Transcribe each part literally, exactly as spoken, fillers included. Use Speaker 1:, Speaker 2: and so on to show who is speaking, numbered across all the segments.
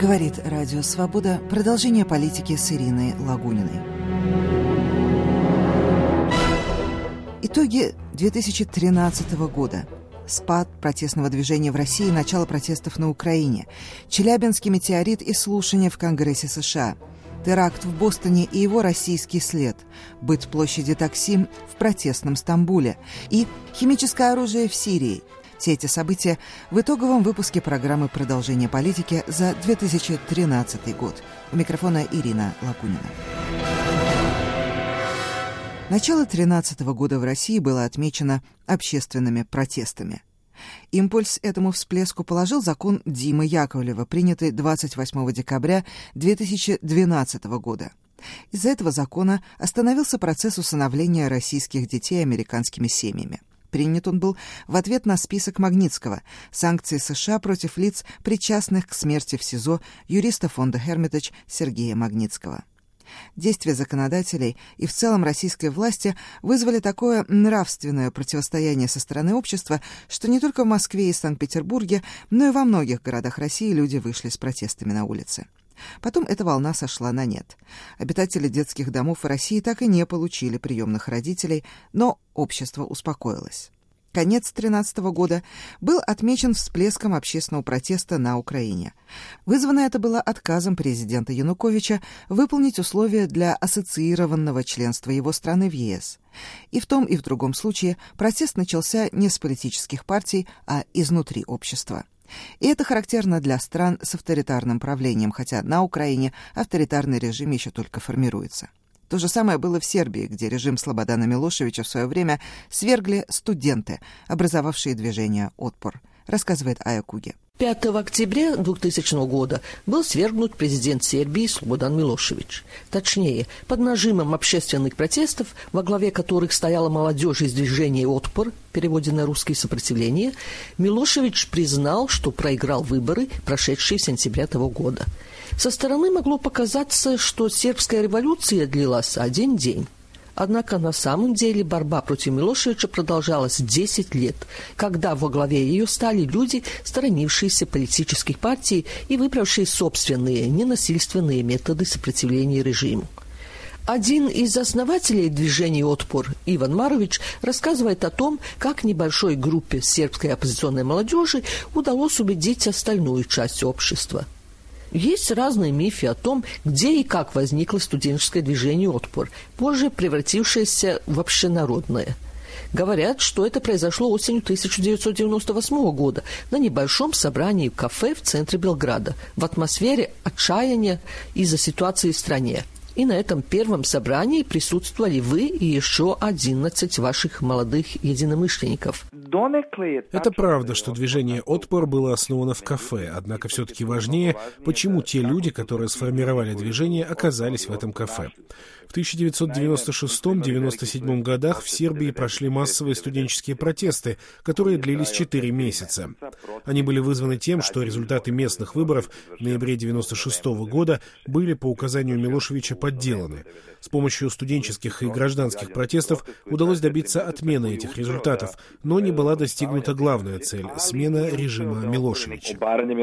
Speaker 1: Говорит Радио Свобода. Продолжение политики с Ириной Лагуниной. Итоги две тысячи тринадцатого года. Спад протестного движения в России, начало протестов на Украине, Челябинский метеорит и слушания в Конгрессе США, теракт в Бостоне и его российский след, быт площади Таксим в протестном Стамбуле и химическое оружие в Сирии. Все эти события в итоговом выпуске программы «Продолжение политики» за две тысячи тринадцатый год. У микрофона Ирина Лагунина. Начало две тысячи тринадцатого года в России было отмечено общественными протестами. Импульс этому всплеску положил закон Димы Яковлева, принятый двадцать восьмого декабря две тысячи двенадцатого года. Из-за этого закона остановился процесс усыновления российских детей американскими семьями. Принят он был в ответ на список Магнитского — санкции США против лиц, причастных к смерти в СИЗО юриста фонда «Hermitage» Сергея Магнитского. Действия законодателей и в целом российской власти вызвали такое нравственное противостояние со стороны общества, что не только в Москве и Санкт-Петербурге, но и во многих городах России люди вышли с протестами на улицы. Потом эта волна сошла на нет. Обитатели детских домов в России так и не получили приемных родителей, но общество успокоилось. Конец две тысячи тринадцатого года был отмечен всплеском общественного протеста на Украине. Вызвано это было отказом президента Януковича выполнить условия для ассоциированного членства его страны в ЕС. И в том и в другом случае протест начался не с политических партий, а изнутри общества. И это характерно для стран с авторитарным правлением, хотя на Украине авторитарный режим еще только формируется. То же самое было в Сербии, где режим Слободана Милошевича в свое время свергли студенты, образовавшие движение «Отпор», рассказывает Ая Куги.
Speaker 2: пятого октября двухтысячного года был свергнут президент Сербии Слободан Милошевич. Точнее, под нажимом общественных протестов, во главе которых стояла молодежь из движения «Отпор», в переводе на русский «сопротивление», Милошевич признал, что проиграл выборы, прошедшие в сентябре того года. Со стороны могло показаться, что сербская революция длилась один день. Однако на самом деле борьба против Милошевича продолжалась десять лет, когда во главе ее стали люди, сторонившиеся политических партий и выбравшие собственные ненасильственные методы сопротивления режиму. Один из основателей движения «Отпор», Иван Марович, рассказывает о том, как небольшой группе сербской оппозиционной молодежи удалось убедить остальную часть общества. Есть разные мифы о том, где и как возникло студенческое движение «Отпор», позже превратившееся в общенародное. Говорят, что это произошло осенью тысяча девятьсот девяносто восьмого года на небольшом собрании в кафе в центре Белграда, в атмосфере отчаяния из-за ситуации в стране. И на этом первом собрании присутствовали вы и еще одиннадцать ваших молодых единомышленников.
Speaker 3: Это правда, что движение «Отпор» было основано в кафе, однако все-таки важнее, почему те люди, которые сформировали движение, оказались в этом кафе. В тысяча девятьсот девяносто шестом — девяносто седьмом годах в Сербии прошли массовые студенческие протесты, которые длились четыре месяца. Они были вызваны тем, что результаты местных выборов в ноябре девяносто шестого года были по указанию Милошевича подделаны. С помощью студенческих и гражданских протестов удалось добиться отмены этих результатов, но не была достигнута главная цель – смена режима Милошевича.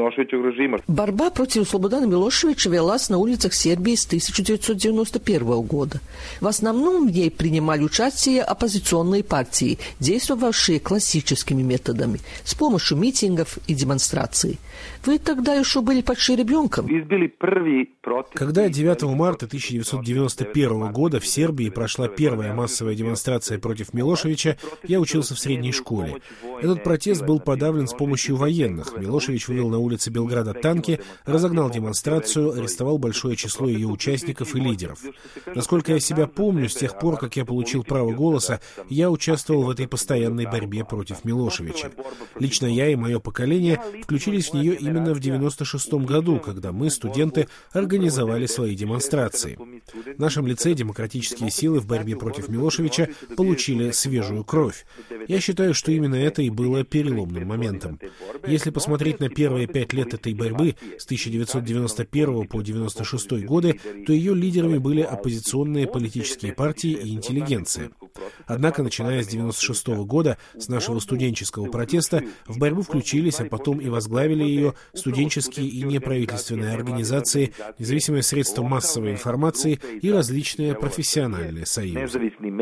Speaker 2: Борьба против Слободана Милошевича велась на улицах Сербии с тысяча девятьсот девяносто первого года. В основном в ней принимали участие оппозиционные партии, действовавшие классическими методами, с помощью митингов и демонстраций. Вы тогда еще были почти ребенком.
Speaker 3: Когда девятого марта тысяча девятьсот девяносто первого года в Сербии прошла первая массовая демонстрация против Милошевича, я учился в средней школе. Этот протест был подавлен с помощью военных. Милошевич вывел на улицы Белграда танки, разогнал демонстрацию, арестовал большое число ее участников и лидеров. Насколько я себя помню, с тех пор, как я получил право голоса, я участвовал в этой постоянной борьбе против Милошевича. Лично я и мое поколение включились в нее именно в девяносто шестом году, когда мы, студенты, организовали свои демонстрации. В нашем лице демократические силы в борьбе против Милошевича получили свежую кровь. Я считаю, что что именно это и было переломным моментом. Если посмотреть на первые пять лет этой борьбы с тысяча девятьсот девяносто первого по девяносто шестой годы, то ее лидерами были оппозиционные политические партии и интеллигенция. Однако, начиная с девяносто шестого года, с нашего студенческого протеста, в борьбу включились, а потом и возглавили ее студенческие и неправительственные организации, независимые средства массовой информации и различные профессиональные союзы.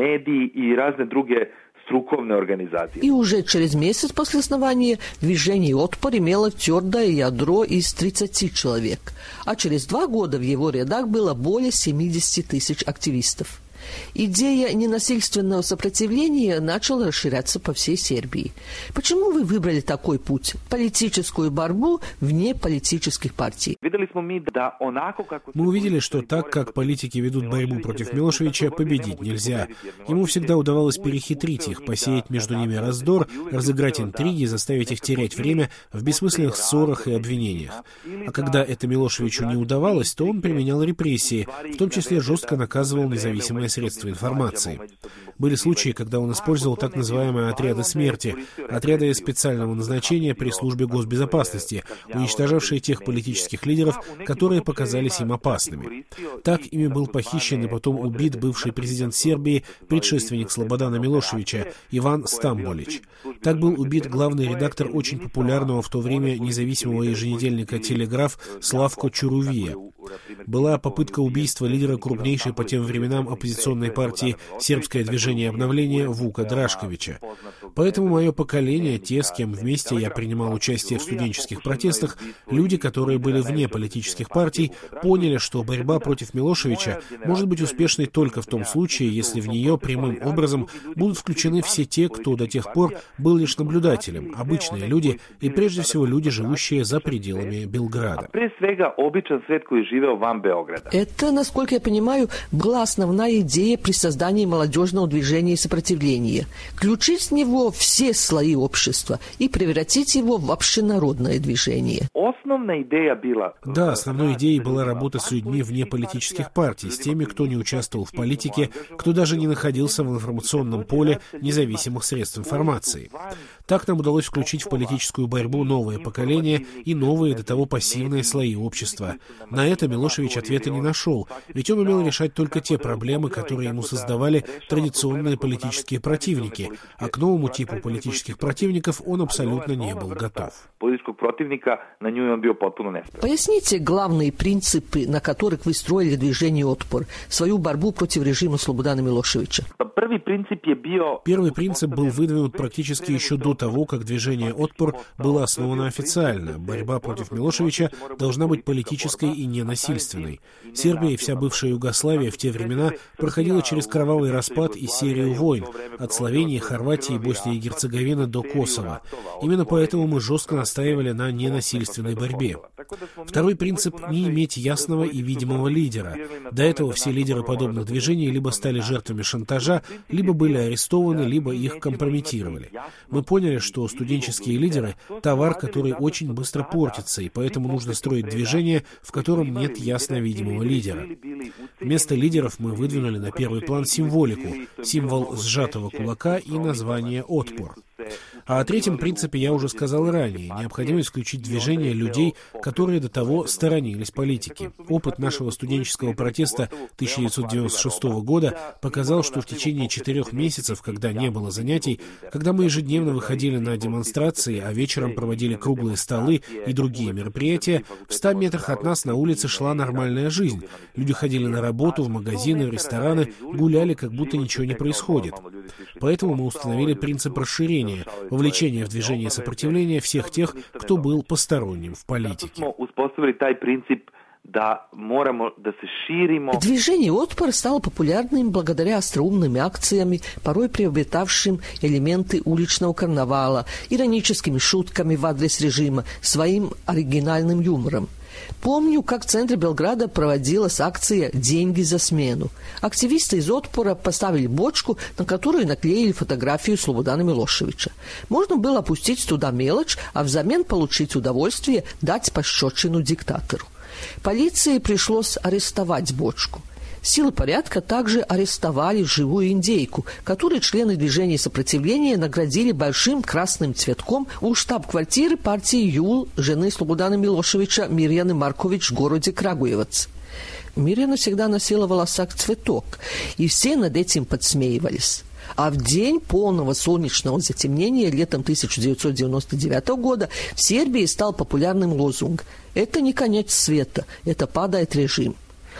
Speaker 2: И уже через месяц после основания движение «Отпор» имело твердое ядро из тридцати человек, а через два года в его рядах было более семидесяти тысяч активистов. Идея ненасильственного сопротивления начала расширяться по всей Сербии. Почему вы выбрали такой путь – политическую борьбу вне политических партий?
Speaker 3: Мы увидели, что так, как политики ведут борьбу против Милошевича, победить нельзя. Ему всегда удавалось перехитрить их, посеять между ними раздор, разыграть интриги, заставить их терять время в бессмысленных ссорах и обвинениях. А когда это Милошевичу не удавалось, то он применял репрессии, в том числе жестко наказывал независимые средства информации. Были случаи, когда он использовал так называемые отряды смерти, отряды специального назначения при службе госбезопасности, уничтожавшие тех политических лидеров, которые показались им опасными. Так ими был похищен и потом убит бывший президент Сербии, предшественник Слободана Милошевича, Иван Стамболич. Так был убит главный редактор очень популярного в то время независимого еженедельника «Телеграф» Славко Чурувия. Была попытка убийства лидера крупнейшей по тем временам оппозиционной партии «Сербское движение обновления» Вука Драшковича. Поэтому мое поколение, те, с кем вместе я принимал участие в студенческих протестах, люди, которые были вне политических партий, поняли, что борьба против Милошевича может быть успешной только в том случае, если в нее прямым образом будут включены все те, кто до тех пор был лишь наблюдателем, обычные люди и прежде всего люди, живущие за пределами Белграда.
Speaker 2: Это, насколько я понимаю, была основная идея при создании молодежного движения сопротивления. Включить в него все слои общества и превратить его в общенародное движение.
Speaker 3: Да, основной идеей была работа с людьми вне политических партий, с теми, кто не участвовал в политике, кто даже не находился в информационном поле независимых средств информации. Так нам удалось включить в политическую борьбу новое поколение и новые до того пассивные слои общества. На это Милошевич ответа не нашел, ведь он умел решать только те проблемы, которые ему создавали традиционные политические противники, а к новому типу политических противников он абсолютно не был готов.
Speaker 2: Поясните главные принципы, на которых вы строили движение «Отпор», свою борьбу против режима Слободана Милошевича.
Speaker 3: Первый принцип был выдвинут практически еще до того, как движение «Отпор» было основано официально. Борьба против Милошевича должна быть политической и ненасильственной. Сербия и вся бывшая Югославия в те времена проходила через кровавый распад и серию войн, от Словении, Хорватии, Боснии и Герцеговины до Косово. Именно поэтому мы жестко настаивали на ненасильственной борьбе. Второй принцип – не иметь ясного и видимого лидера. До этого все лидеры подобных движений либо стали жертвами шантажа, либо были арестованы, либо их компрометировали. Мы поняли, что студенческие лидеры – товар, который очень быстро портится, и поэтому нужно строить движение, в котором нет ясно видимого лидера. Вместо лидеров мы выдвинули на первый план символику, символ сжатого кулака и название «Отпор». А о третьем принципе я уже сказал ранее. Необходимость включить в движение людей, которые до того сторонились политики. Опыт нашего студенческого протеста тысяча девятьсот девяносто шестого года показал, что в течение четырех месяцев, когда не было занятий, когда мы ежедневно выходили на демонстрации, а вечером проводили круглые столы и другие мероприятия, в ста метрах от нас на улице шла нормальная жизнь. Люди ходили на работу, в магазины, в рестораны, гуляли, как будто ничего не происходит. Поэтому мы установили принцип расширения, вовлечения в движение сопротивления всех тех, кто был посторонним в политике.
Speaker 2: Движение «Отпор» стало популярным благодаря остроумным акциям, порой приобретавшим элементы уличного карнавала, ироническими шутками в адрес режима, своим оригинальным юмором. Помню, как в центре Белграда проводилась акция «Деньги за смену». Активисты из «Отпора» поставили бочку, на которую наклеили фотографию Слободана Милошевича. Можно было опустить туда мелочь, а взамен получить удовольствие дать пощечину диктатору. Полиции пришлось арестовать бочку. Силы порядка также арестовали живую индейку, которую члены движения сопротивления наградили большим красным цветком у штаб-квартиры партии ЮЛ жены Слободана Милошевича Мирьяны Маркович в городе Крагуевац. Мирьяна всегда носила в волосах цветок, и все над этим подсмеивались. А в день полного солнечного затемнения летом тысяча девятьсот девяносто девятого года в Сербии стал популярным лозунг «Это не конец света, это падает режим».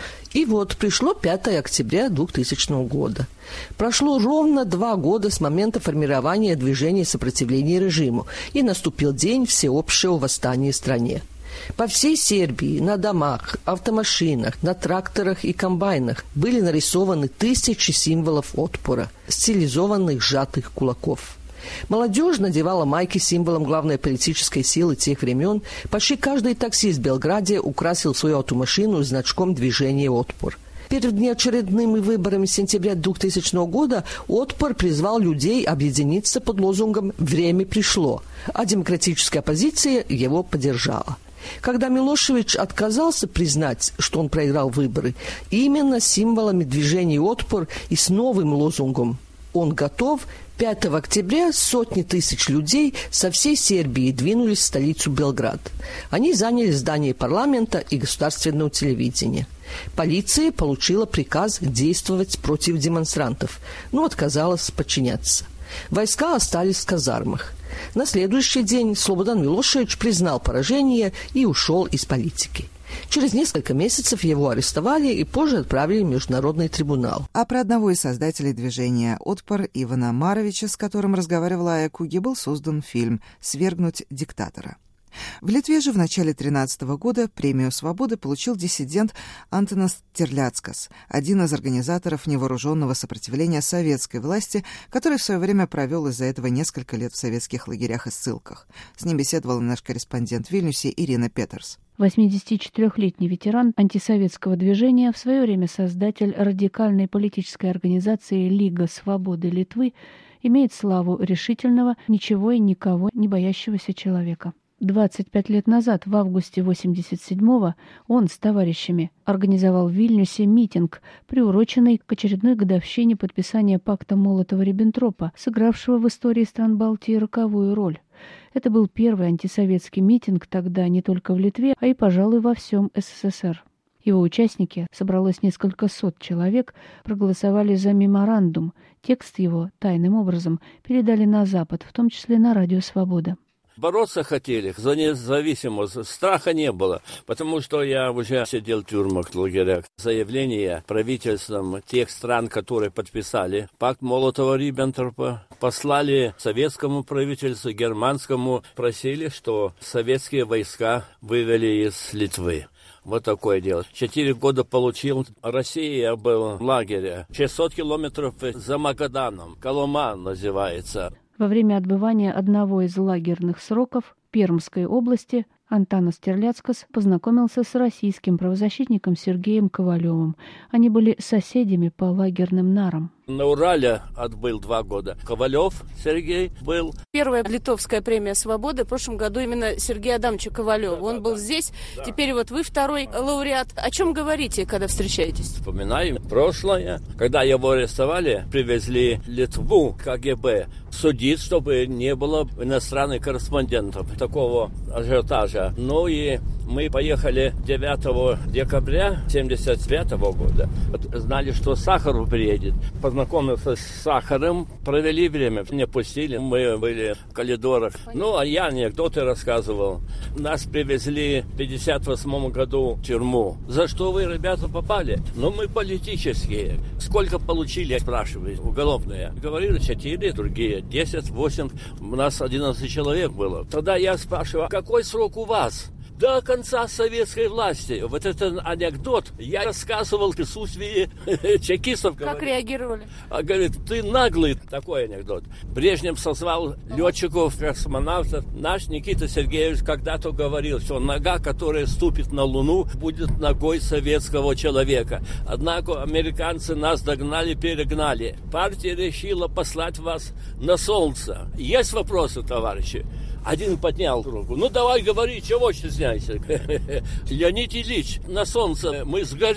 Speaker 2: И вот пришло пятое октября двухтысячного года. Прошло ровно два года с момента формирования движения сопротивления режиму, и наступил день всеобщего восстания в стране. По всей Сербии на домах, автомашинах, на тракторах и комбайнах были нарисованы тысячи символов отпора, стилизованных сжатых кулаков. Молодежь надевала майки с символом главной политической силы тех времен. Почти каждый таксист в Белграде украсил свою автомашину значком движения «Отпор». Перед неочередными выборами сентября двухтысячного года «Отпор» призвал людей объединиться под лозунгом «Время пришло», а демократическая оппозиция его поддержала. Когда Милошевич отказался признать, что он проиграл выборы, именно символами движения «Отпор» и с новым лозунгом «Он готов», пятого октября сотни тысяч людей со всей Сербии двинулись в столицу Белград. Они заняли здание парламента и государственного телевидения. Полиция получила приказ действовать против демонстрантов, но отказалась подчиняться. Войска остались в казармах. На следующий день Слободан Милошевич признал поражение и ушел из политики. Через несколько месяцев его арестовали и позже отправили в Международный трибунал.
Speaker 1: А про одного из создателей движения «Отпор» Ивана Маровича, с которым разговаривала Ая Куги, был создан фильм «Свергнуть диктатора». В Литве же в начале тринадцатого года премию «Свободы» получил диссидент Антонас Терляцкас, один из организаторов невооруженного сопротивления советской власти, который в свое время провел из-за этого несколько лет в советских лагерях и ссылках. С ним беседовала наш корреспондент в Вильнюсе Ирина Петерс.
Speaker 4: восьмидесятичетырёхлетний ветеран антисоветского движения, в свое время создатель радикальной политической организации «Лига свободы Литвы», имеет славу решительного, ничего и никого не боящегося человека. двадцать пять лет назад, в августе восемьдесят седьмого, он с товарищами организовал в Вильнюсе митинг, приуроченный к очередной годовщине подписания пакта Молотова-Риббентропа, сыгравшего в истории стран Балтии роковую роль. Это был первый антисоветский митинг тогда не только в Литве, а и, пожалуй, во всем СССР. Его участники, собралось несколько сот человек, проголосовали за меморандум. Текст его тайным образом передали на Запад, в том числе на Радио Свобода.
Speaker 5: Бороться хотели за независимость, страха не было, потому что я уже сидел в тюрьмах, в лагерях. Заявление правительством тех стран, которые подписали пакт Молотова-Риббентропа, послали советскому правительству, германскому, просили, что советские войска вывели из Литвы. Вот такое дело. Четыре года получил. Россия был в лагере. шестьсот километров за Магаданом. Колома называется.
Speaker 4: Во время отбывания одного из лагерных сроков в Пермской области Антонас Терляцкас познакомился с российским правозащитником Сергеем Ковалевым. Они были соседями по лагерным нарам.
Speaker 5: На Урале отбыл два года. Ковалев Сергей был.
Speaker 6: Первая литовская премия «Свободы» в прошлом году именно Сергея Адамовича Ковалева. Да, Он да, был да. здесь, да. Теперь вот вы второй лауреат. О чем говорите, когда встречаетесь?
Speaker 5: Вспоминаем прошлое. Когда его арестовали, привезли Литву, КГБ, судить, чтобы не было иностранных корреспондентов. Такого ажиотажа. Ну и мы поехали девятого декабря семьдесят пятого года. Знали, что Сахаров приедет. Познакомился с Сахаром, провели время. Не пустили, мы были в коридорах. Ну, а я анекдоты рассказывал. Нас привезли в пятьдесят восьмом году в тюрьму. За что вы, ребята, попали? Ну, мы политические. Сколько получили, спрашивают, уголовные. Говорили, четыре, другие десять, восемь. У нас одиннадцать человек было. Тогда я спрашиваю, какой срок у вас? До конца советской власти. Вот этот анекдот я рассказывал в присутствии чекистов.
Speaker 6: Как говорит. Реагировали?
Speaker 5: А говорит, ты наглый. Такой анекдот. Брежнев созвал летчиков, космонавтов. Наш Никита Сергеевич когда-то говорил, что нога, которая ступит на Луну, будет ногой советского человека. Однако американцы нас догнали, перегнали. Партия решила послать вас на солнце. Есть вопросы, товарищи? Один поднял руку. Ну, давай говори, чего стесняйся? Леонид Ильич, на солнце мы сгорим.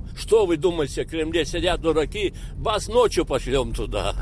Speaker 5: Что вы думаете, в Кремле сидят дураки? Вас ночью пошлем туда.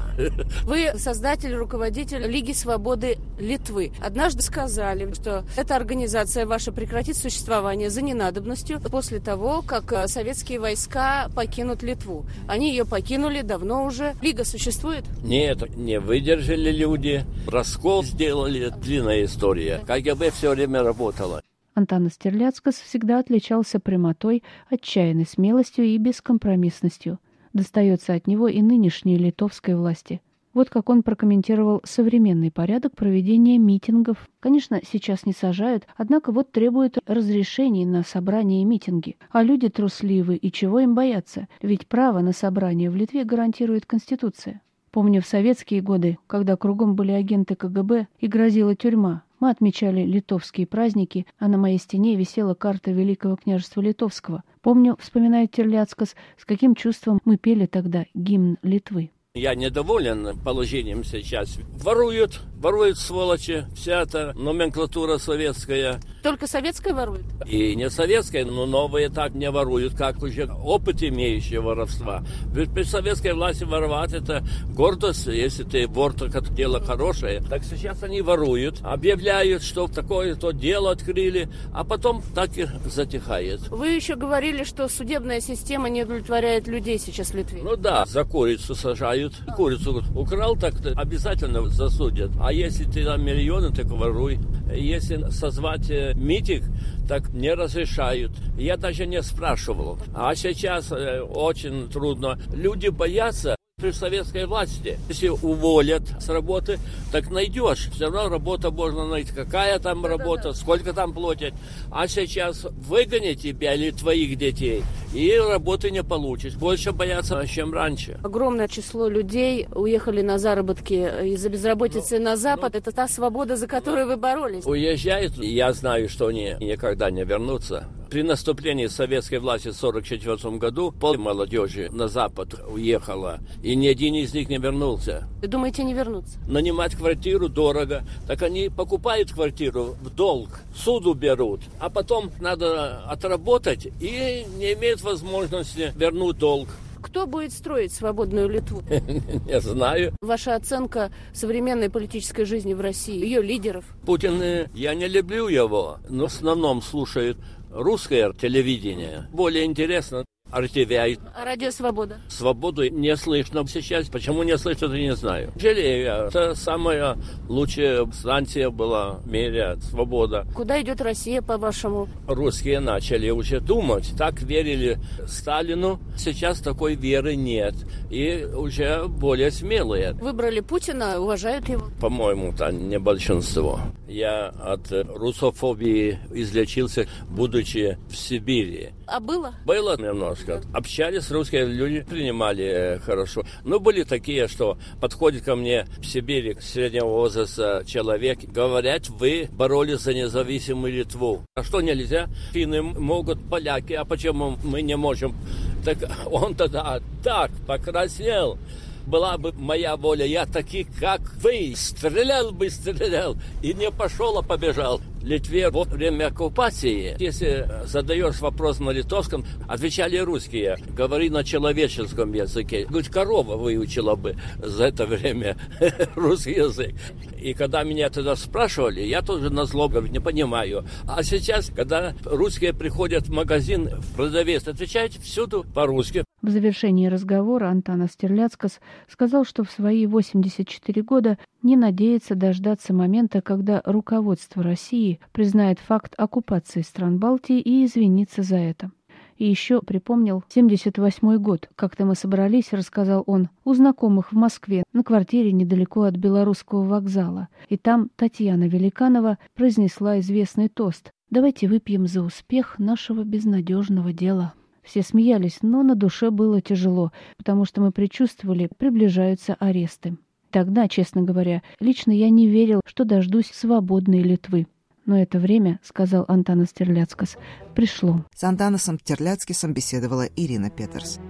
Speaker 6: Вы создатель, руководитель Лиги свободы Литвы. Однажды сказали, что эта организация ваша прекратит существование за ненадобностью после того, как советские войска покинут Литву. Они ее покинули давно уже. Лига существует?
Speaker 5: Нет, не выдержали люди. Раскол сделали. Длинная история. КГБ все время работала.
Speaker 4: Антанас Терляцкас всегда отличался прямотой, отчаянной смелостью и бескомпромиссностью. Достается от него и нынешней литовской власти. Вот как он прокомментировал современный порядок проведения митингов. Конечно, сейчас не сажают, однако вот требуют разрешений на собрания и митинги. А люди трусливы, и чего им бояться? Ведь право на собрание в Литве гарантирует Конституция. Помню, в советские годы, когда кругом были агенты КГБ и грозила тюрьма, мы отмечали литовские праздники, а на моей стене висела карта Великого княжества Литовского. Помню, вспоминает Терляцкас, с каким чувством мы пели тогда гимн Литвы.
Speaker 5: Я недоволен положением сейчас. Воруют, воруют сволочи, вся эта номенклатура советская.
Speaker 6: Только советская ворует?
Speaker 5: И не советская, но новые так не воруют, как уже опыт имеющие воровства. Ведь при советской власти воровать это гордость, если ты вор, только дело хорошее. Так сейчас они воруют, объявляют, что такое-то дело открыли, а потом так и затихает.
Speaker 6: Вы еще говорили, что судебная система не удовлетворяет людей сейчас в Литве.
Speaker 5: Ну да, за курицу сажают. Курицу украл, так обязательно засудят. А если ты там миллионы, так воруй. Если созвать митинг, так не разрешают. Я даже не спрашивал. А сейчас э, очень трудно. Люди боятся. При советской власти, если уволят с работы, так найдешь. Все равно работа можно найти. Какая там да, работа, да, да. Сколько там платят. А сейчас выгонят тебя или твоих детей, и работы не получишь. Больше боятся, чем раньше.
Speaker 6: Огромное число людей уехали на заработки из-за безработицы ну, на Запад. Ну, это та свобода, за которую ну, вы боролись.
Speaker 5: Уезжают, я знаю, что они никогда не вернутся. При наступлении советской власти в сорок четвёртом году пол молодежи на Запад уехала, и ни один из них не вернулся.
Speaker 6: Вы думаете, не вернутся?
Speaker 5: Нанимать квартиру дорого, так они покупают квартиру в долг, суду берут, а потом надо отработать и не имеют возможности вернуть долг.
Speaker 6: Кто будет строить свободную Литву?
Speaker 5: Не знаю.
Speaker 6: Ваша оценка современной политической жизни в России, ее лидеров?
Speaker 5: Путин, я не люблю его, но в основном слушают русское телевидение. Более интересно. эр тэ вэ.
Speaker 6: А радио «Свобода»?
Speaker 5: Свободу не слышно сейчас. Почему не слышно, я не знаю. Жалею. Это самая лучшая станция была в мире. «Свобода».
Speaker 6: Куда идет Россия, по-вашему?
Speaker 5: Русские начали уже думать. Так верили Сталину. Сейчас такой веры нет. И уже более смелые.
Speaker 6: Выбрали Путина, уважают его?
Speaker 5: По-моему, это не большинство. Я от русофобии излечился, будучи в Сибири.
Speaker 6: А было?
Speaker 5: Было немножко. Общались русские люди, принимали хорошо. Но были такие, что подходит ко мне в Сибири среднего возраста человек, говорят, вы боролись за независимую Литву. А что нельзя? Финны могут, поляки, а почему мы не можем? Так он тогда так покраснел. Была бы моя воля, я таких, как вы, стрелял бы, стрелял, и не пошел, а побежал. В Литве во время оккупации, если задаешь вопрос на литовском, отвечали русские, говори на человеческом языке. Говорит, корова выучила бы за это время русский язык. И когда меня тогда спрашивали, я тоже назло говорю, не понимаю. А сейчас, когда русские приходят в магазин, продавец отвечает всюду по-русски.
Speaker 4: В завершении разговора Антанас Терляцкас сказал, что в свои восемьдесят четыре года не надеется дождаться момента, когда руководство России признает факт оккупации стран Балтии и извинится за это. И еще припомнил семьдесят восьмой год. Как-то мы собрались, рассказал он, у знакомых в Москве, на квартире недалеко от Белорусского вокзала. И там Татьяна Великанова произнесла известный тост: «Давайте выпьем за успех нашего безнадежного дела». Все смеялись, но на душе было тяжело, потому что мы предчувствовали, приближаются аресты. Тогда, честно говоря, лично я не верил, что дождусь свободной Литвы. Но это время, сказал Антанас Терляцкас, пришло.
Speaker 1: С Антанасом Терляцкисом беседовала Ирина Петерс.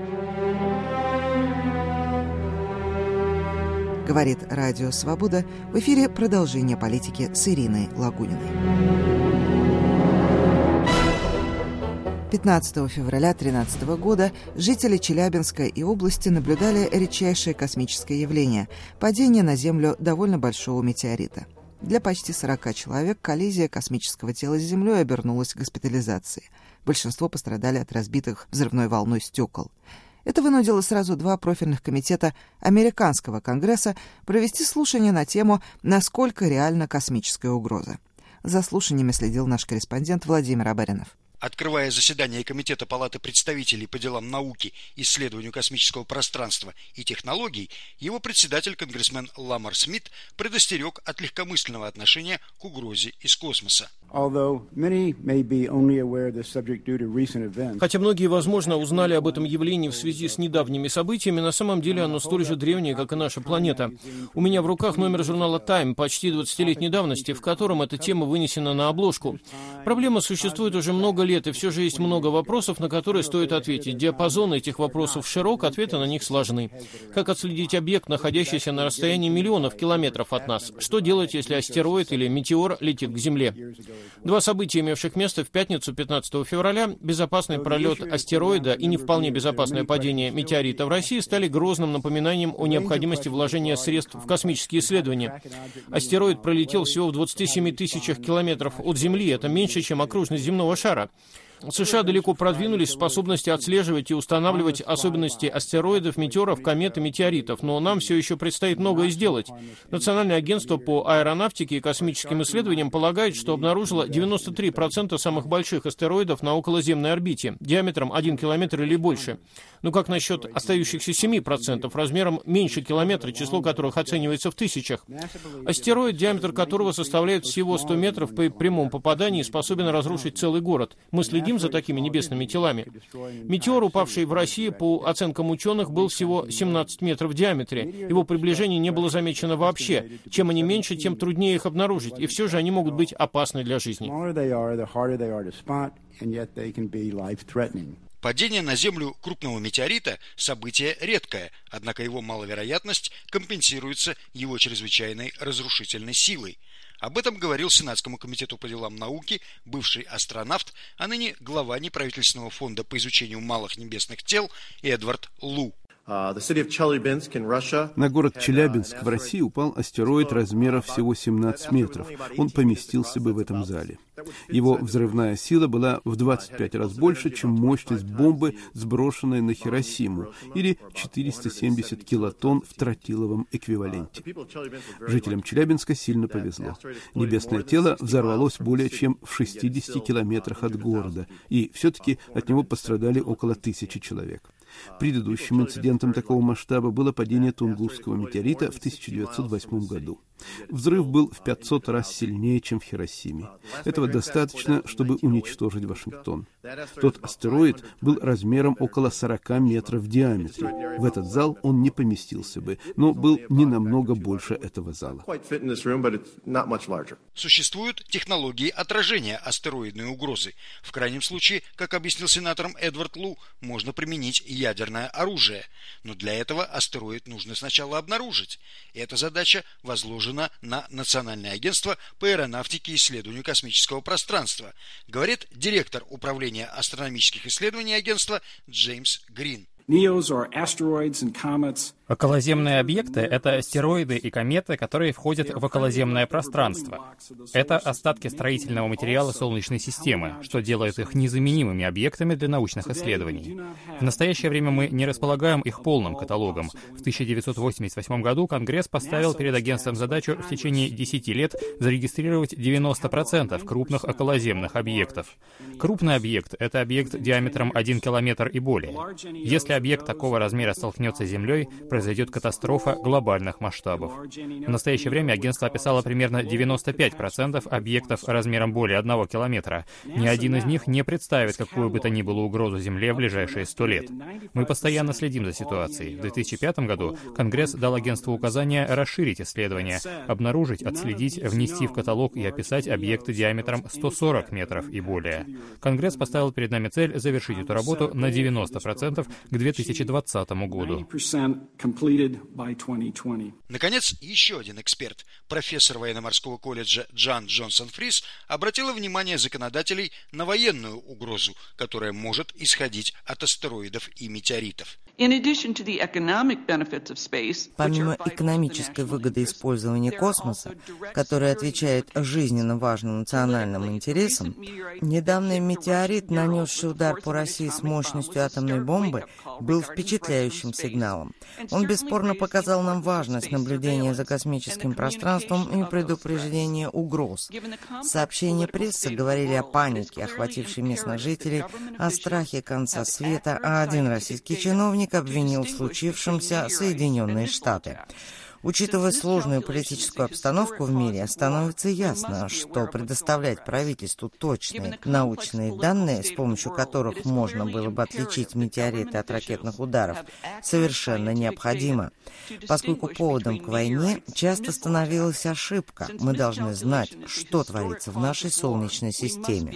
Speaker 1: Говорит Радио Свобода. В эфире продолжение политики с Ириной Лагуниной. пятнадцатого февраля две тысячи тринадцатого года жители Челябинска и области наблюдали редчайшее космическое явление – падение на Землю довольно большого метеорита. Для почти сорока человек коллизия космического тела с Землей обернулась госпитализацией. Большинство пострадали от разбитых взрывной волной стекол. Это вынудило сразу два профильных комитета Американского конгресса провести слушание на тему «Насколько реальна космическая угроза?». За слушаниями следил наш корреспондент Владимир Абаринов.
Speaker 7: Открывая заседание Комитета Палаты представителей по делам науки, исследованию космического пространства и технологий, его председатель, конгрессмен Ламар Смит, предостерег от легкомысленного отношения к угрозе из космоса.
Speaker 8: Хотя многие, возможно, узнали об этом явлении в связи с недавними событиями, на самом деле оно столь же древнее, как и наша планета. У меня в руках номер журнала Time почти двадцатилетней давности, в котором эта тема вынесена на обложку. Проблема существует уже много лет, и все же есть много вопросов, на которые стоит ответить. Диапазон этих вопросов широк, ответы на них сложны. Как отследить объект, находящийся на расстоянии миллионов километров от нас? Что делать, если астероид или метеор летит к Земле? Два события, имевших место в пятницу пятнадцатого февраля, безопасный пролет астероида и не вполне безопасное падение метеорита в России, стали грозным напоминанием о необходимости вложения средств в космические исследования. Астероид пролетел всего в двадцати семи тысячах километров от Земли, это меньше, чем окружность земного шара. США далеко продвинулись в способности отслеживать и устанавливать особенности астероидов, метеоров, комет и метеоритов, но нам все еще предстоит многое сделать. Национальное агентство по аэронавтике и космическим исследованиям полагает, что обнаружило девяносто три процента самых больших астероидов на околоземной орбите, диаметром один километр или больше. Но как насчет остающихся семи процентов, размером меньше километра, число которых оценивается в тысячах? Астероид, диаметр которого составляет всего сто метров, при прямом попадании способен разрушить целый город. Мы следим за такими небесными телами. Метеор, упавший в России, по оценкам ученых, был всего семнадцать метров в диаметре. Его приближение не было замечено вообще. Чем они меньше, тем труднее их обнаружить, и все же они могут быть опасны для жизни.
Speaker 7: Падение на Землю крупного метеорита – событие редкое, однако его маловероятность компенсируется его чрезвычайной разрушительной силой. Об этом говорил Сенатскому комитету по делам науки бывший астронавт, а ныне глава неправительственного фонда по изучению малых небесных тел Эдвард Лу.
Speaker 9: На город Челябинск в России упал астероид размера всего семнадцать метров. Он поместился бы в этом зале. Его взрывная сила была в двадцать пять раз больше, чем мощность бомбы, сброшенной на Хиросиму, или четыреста семьдесят килотонн в тротиловом эквиваленте. Жителям Челябинска сильно повезло. Небесное тело взорвалось более чем в шестидесяти километрах от города, и все-таки от него пострадали около тысячи человек. Предыдущим инцидентом такого масштаба было падение Тунгусского метеорита в тысяча девятьсот восьмом году. Взрыв был в пятьсот раз сильнее, чем в Хиросиме. Этого достаточно, чтобы уничтожить Вашингтон. Тот астероид был размером около сорока метров в диаметре. В этот зал он не поместился бы, но был не намного больше этого зала.
Speaker 7: Существуют технологии отражения астероидной угрозы. В крайнем случае, как объяснил сенатором Эдвард Лу, можно применить ядерное оружие. Но для этого астероид нужно сначала обнаружить. И эта задача возложена на Национальное агентство по аэронавтике и исследованию космического пространства, говорит директор управления астрономических исследований агентства Джеймс Грин.
Speaker 10: Околоземные объекты — это астероиды и кометы, которые входят в околоземное пространство. Это остатки строительного материала Солнечной системы, что делает их незаменимыми объектами для научных исследований. В настоящее время мы не располагаем их полным каталогом. В тысяча девятьсот восемьдесят восьмом году Конгресс поставил перед агентством задачу в течение десяти лет зарегистрировать девяносто процентов крупных околоземных объектов. Крупный объект — это объект диаметром один километр и более. Если объект такого размера столкнется с Землей, произойдет катастрофа глобальных масштабов. В настоящее время агентство описало примерно девяносто пять процентов объектов размером более одного километра. Ни один из них не представит какую бы то ни было угрозу Земле в ближайшие сто лет. Мы постоянно следим за ситуацией. В две тысячи пятом году Конгресс дал агентству указание расширить исследования, обнаружить, отследить, внести в каталог и описать объекты диаметром сто сорок метров и более. Конгресс поставил перед нами цель завершить эту работу на девяносто процентов к две тысячи двадцатому году.
Speaker 7: Наконец, еще один эксперт, профессор военно-морского колледжа Джан Джонсон Фрис, обратила внимание законодателей на военную угрозу, которая может исходить от астероидов и метеоритов.
Speaker 11: Помимо экономической выгоды использования космоса, который отвечает жизненно важным национальным интересам, недавний метеорит, нанесший удар по России с мощностью атомной бомбы, был впечатляющим сигналом. Он бесспорно показал нам важность наблюдения за космическим пространством и предупреждения угроз. Сообщения прессы говорили о панике, охватившей местных жителей, о страхе конца света, а один российский чиновник обвинил в случившемся Соединенные Штаты. Учитывая сложную политическую обстановку в мире, становится ясно, что предоставлять правительству точные научные данные, с помощью которых можно было бы отличить метеориты от ракетных ударов, совершенно необходимо. Поскольку поводом к войне часто становилась ошибка, мы должны знать, что творится в нашей Солнечной системе.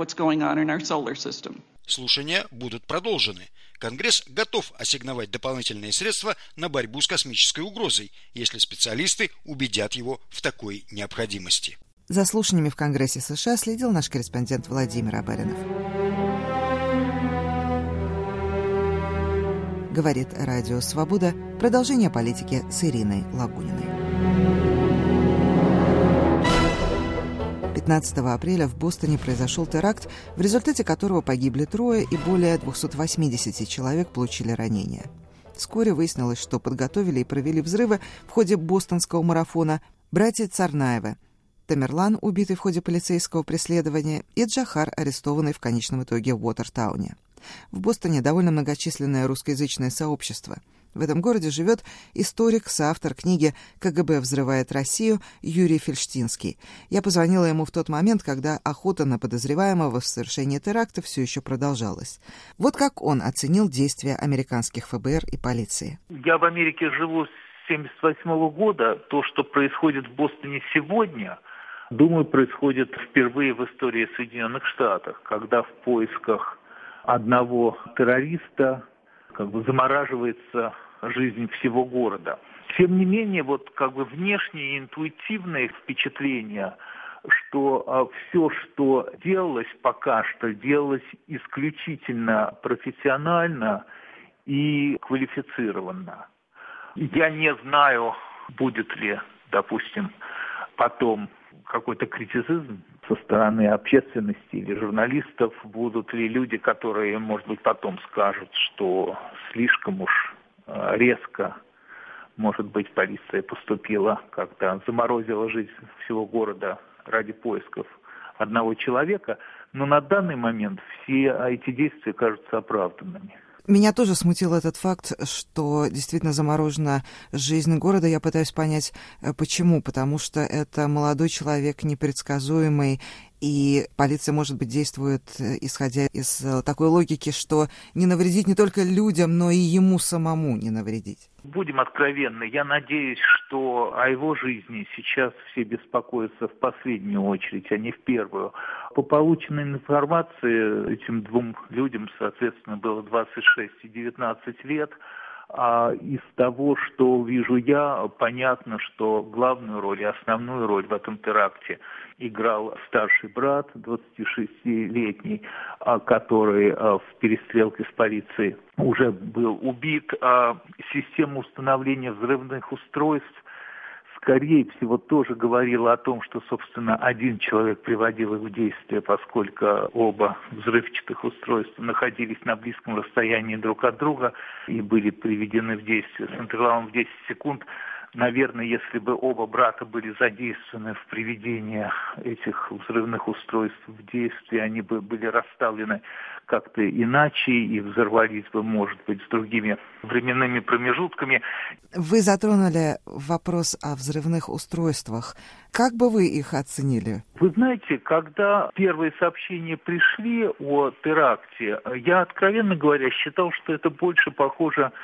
Speaker 7: Слушания будут продолжены. Конгресс готов ассигновать дополнительные средства на борьбу с космической угрозой, если специалисты убедят его в такой необходимости.
Speaker 1: За слушаниями в Конгрессе США следил наш корреспондент Владимир Абаринов. Говорит Радио Свобода. Продолжение политики с Ириной Лагуниной. пятнадцатого апреля в Бостоне произошел теракт, в результате которого погибли трое и более двести восемьдесят человек получили ранения. Вскоре выяснилось, что подготовили и провели взрывы в ходе бостонского марафона братья Царнаевы. Тамерлан, убитый в ходе полицейского преследования, и Джахар, арестованный в конечном итоге в Уотертауне. В Бостоне довольно многочисленное русскоязычное сообщество. В этом городе живет историк, соавтор книги «КГБ взрывает Россию» Юрий Фельштинский. Я позвонила ему в тот момент, когда охота на подозреваемого в совершении теракта все еще продолжалась. Вот как он оценил действия американских ФБР и полиции.
Speaker 12: Я в Америке живу с семьдесят восьмого года. То, что происходит в Бостоне сегодня, думаю, происходит впервые в истории Соединенных Штатов, когда в поисках одного террориста как бы замораживается жизнь всего города. Тем не менее, вот как бы внешние интуитивные впечатления, что а, все, что делалось пока что, делалось исключительно профессионально и квалифицированно. Я не знаю, будет ли, допустим, потом какой-то критицизм со стороны общественности или журналистов, будут ли люди, которые, может быть, потом скажут, что слишком уж резко, может быть, полиция поступила, когда заморозила жизнь всего города ради поисков одного человека, но на данный момент все эти действия кажутся оправданными.
Speaker 1: Меня тоже смутил этот факт, что действительно заморожена жизнь города. Я пытаюсь понять, почему. Потому что это молодой человек, непредсказуемый, и полиция, может быть, действует, исходя из такой логики, что не навредить не только людям, но и ему самому не навредить.
Speaker 12: Будем откровенны, я надеюсь, что о его жизни сейчас все беспокоятся в последнюю очередь, а не в первую. По полученной информации, этим двум людям, соответственно, было двадцать шесть и девятнадцать лет. А из того, что вижу я, понятно, что главную роль и основную роль в этом теракте играл старший брат, двадцатишестилетний, который в перестрелке с полицией уже был убит. Система установления взрывных устройств, скорее всего, тоже говорила о том, что, собственно, один человек приводил их в действие, поскольку оба взрывчатых устройства находились на близком расстоянии друг от друга и были приведены в действие с интервалом в десять секунд. Наверное, если бы оба брата были задействованы в приведении этих взрывных устройств в действие, они бы были расставлены как-то иначе и взорвались бы, может быть, с другими временными промежутками.
Speaker 1: Вы затронули вопрос о взрывных устройствах. Как бы вы их оценили?
Speaker 12: Вы знаете, когда первые сообщения пришли о теракте, я, откровенно говоря, считал, что это больше похоже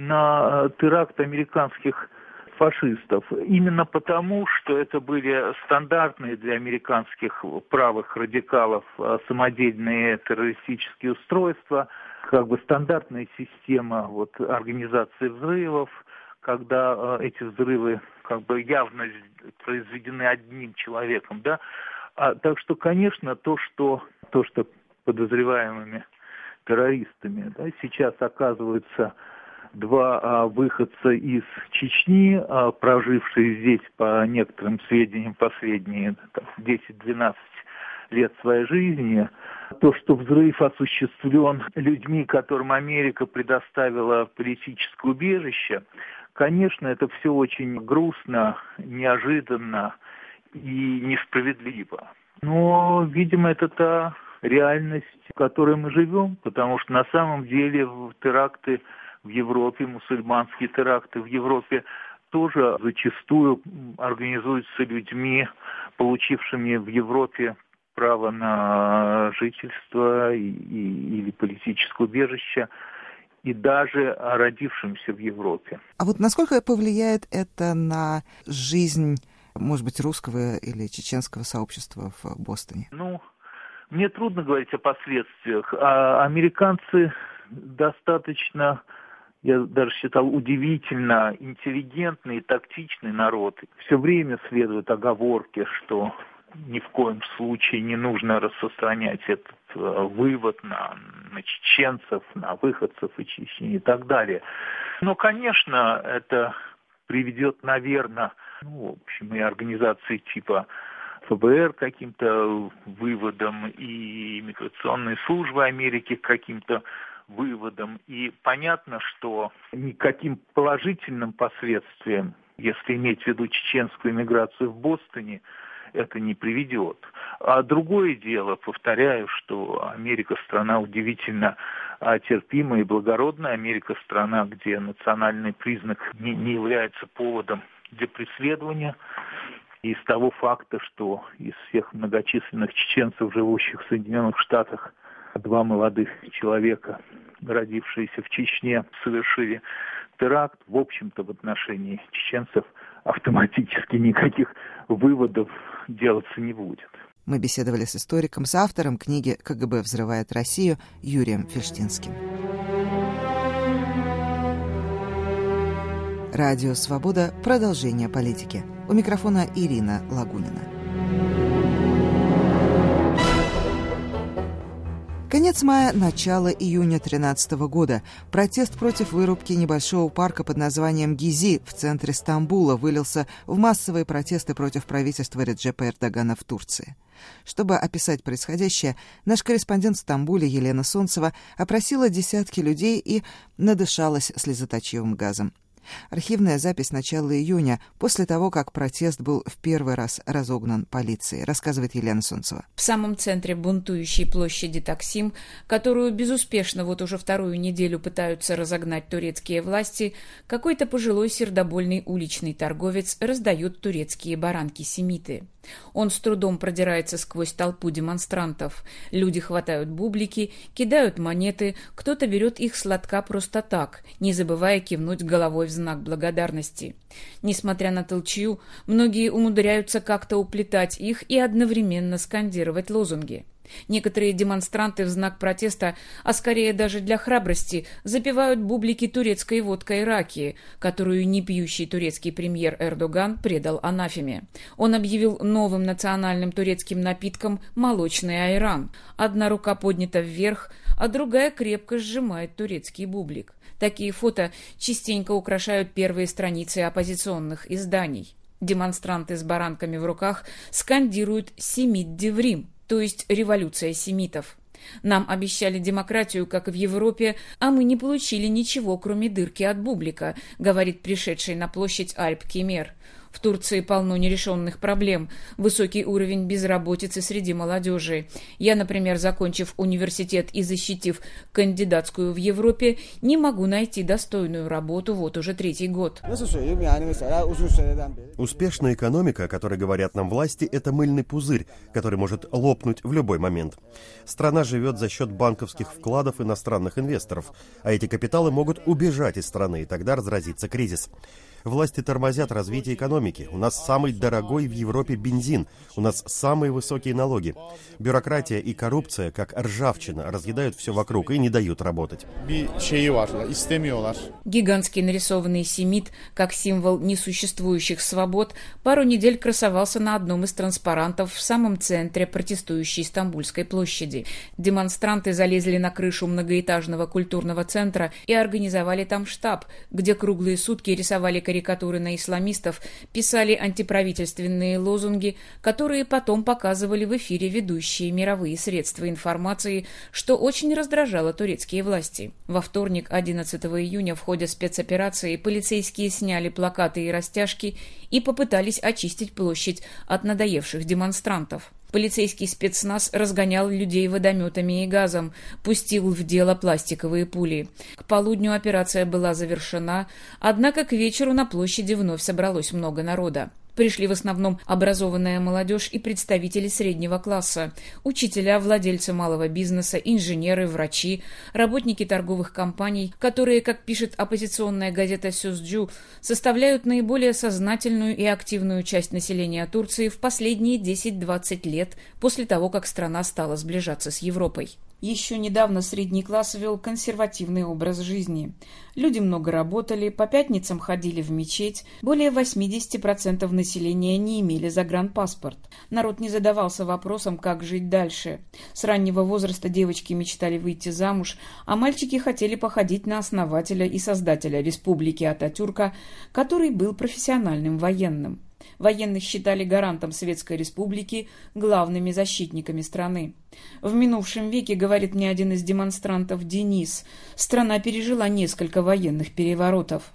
Speaker 12: на теракт американских фашистов. Именно потому, что это были стандартные для американских правых радикалов самодельные террористические устройства, как бы стандартная система вот, организации взрывов, когда эти взрывы как бы явно произведены одним человеком, да. А, так что, конечно, то, что, то, что подозреваемыми террористами, да, сейчас оказываются два а, выходца из Чечни, а, прожившие здесь, по некоторым сведениям, последние десять-двенадцать лет своей жизни, то, что взрыв осуществлен людьми, которым Америка предоставила политическое убежище, конечно, это все очень грустно, неожиданно и несправедливо. Но, видимо, это та реальность, в которой мы живем, потому что на самом деле теракты в Европе, мусульманские теракты в Европе тоже зачастую организуются людьми, получившими в Европе право на жительство и, и, или политическое убежище, и даже родившимся в Европе.
Speaker 1: А вот насколько повлияет это на жизнь, может быть, русского или чеченского сообщества в Бостоне?
Speaker 12: Ну, мне трудно говорить о последствиях. А американцы достаточно, я даже считал, удивительно интеллигентный и тактичный народ. Все время следует оговорке, что ни в коем случае не нужно распространять этот э, вывод на, на чеченцев, на выходцев из Чечни и так далее. Но, конечно, это приведет, наверное, ну, в общем, и организации типа эф бэ эр к каким-то выводам, и миграционные службы Америки к каким-то выводам. И понятно, что никаким положительным последствиям, если иметь в виду чеченскую эмиграцию в Бостоне, это не приведет. А другое дело, повторяю, что Америка страна удивительно терпимая и благородная. Америка страна, где национальный признак не, не является поводом для преследования. И из того факта, что из всех многочисленных чеченцев, живущих в Соединенных Штатах, два молодых человека, родившиеся в Чечне, совершили теракт, в общем-то, в отношении чеченцев автоматически никаких выводов делаться не будет.
Speaker 1: Мы беседовали с историком, с автором книги «ка гэ бэ взрывает Россию» Юрием Фельштинским. Радио «Свобода». Продолжение политики. У микрофона Ирина Лагунина. Конец мая, начало июня тринадцатого года. Протест против вырубки небольшого парка под названием Гизи в центре Стамбула вылился в массовые протесты против правительства Реджепа Эрдогана в Турции. Чтобы описать происходящее, наш корреспондент в Стамбуле Елена Солнцева опросила десятки людей и надышалась слезоточивым газом. Архивная запись начала июня, после того, как протест был в первый раз разогнан полицией, рассказывает Елена Солнцева.
Speaker 13: В самом центре бунтующей площади Таксим, которую безуспешно вот уже вторую неделю пытаются разогнать турецкие власти, какой-то пожилой сердобольный уличный торговец раздает турецкие баранки-семиты. Он с трудом продирается сквозь толпу демонстрантов. Люди хватают бублики, кидают монеты, кто-то берет их с лотка просто так, не забывая кивнуть головой в знак благодарности. Несмотря на толчью, многие умудряются как-то уплетать их и одновременно скандировать лозунги. Некоторые демонстранты в знак протеста, а скорее даже для храбрости, запивают бублики турецкой водкой раки, которую непьющий турецкий премьер Эрдоган предал анафеме. Он объявил новым национальным турецким напитком молочный айран. Одна рука поднята вверх, а другая крепко сжимает турецкий бублик. Такие фото частенько украшают первые страницы оппозиционных изданий. Демонстранты с баранками в руках скандируют «Семит Деврим», то есть революция семитов. Нам обещали демократию, как в Европе, а мы не получили ничего, кроме дырки от бублика, говорит пришедший на площадь Альп Кемер. В Турции полно нерешенных проблем, высокий уровень безработицы среди молодежи. Я, например, закончив университет и защитив кандидатскую в Европе, не могу найти достойную работу вот уже третий год.
Speaker 14: Успешная экономика, о которой говорят нам власти, это мыльный пузырь, который может лопнуть в любой момент. Страна живет за счет банковских вкладов иностранных инвесторов, а эти капиталы могут убежать из страны, и тогда разразится кризис. Власти тормозят развитие экономики. У нас самый дорогой в Европе бензин. У нас самые высокие налоги. Бюрократия и коррупция, как ржавчина, разъедают все вокруг и не дают работать.
Speaker 13: Гигантский нарисованный семит, как символ несуществующих свобод, пару недель красовался на одном из транспарантов в самом центре протестующей Стамбульской площади. Демонстранты залезли на крышу многоэтажного культурного центра и организовали там штаб, где круглые сутки рисовали карикатуры на исламистов, писали антиправительственные лозунги, которые потом показывали в эфире ведущие мировые средства информации, что очень раздражало турецкие власти. Во вторник, одиннадцатого июня, в ходе спецоперации полицейские сняли плакаты и растяжки и попытались очистить площадь от надоевших демонстрантов. Полицейский спецназ разгонял людей водометами и газом, пустил в дело пластиковые пули. К полудню операция была завершена, однако к вечеру на площади вновь собралось много народа. Пришли в основном образованная молодежь и представители среднего класса, учителя, владельцы малого бизнеса, инженеры, врачи, работники торговых компаний, которые, как пишет оппозиционная газета «Сözcü», составляют наиболее сознательную и активную часть населения Турции в последние десять-двадцать лет после того, как страна стала сближаться с Европой. Еще недавно средний класс вел консервативный образ жизни. Люди много работали, по пятницам ходили в мечеть, более восемьдесят процентов населения не имели загранпаспорт. Народ не задавался вопросом, как жить дальше. С раннего возраста девочки мечтали выйти замуж, а мальчики хотели походить на основателя и создателя республики Ататюрка, который был профессиональным военным. Военных считали гарантом Советской Республики, главными защитниками страны. В минувшем веке, говорит мне один из демонстрантов Денис, страна пережила несколько военных переворотов.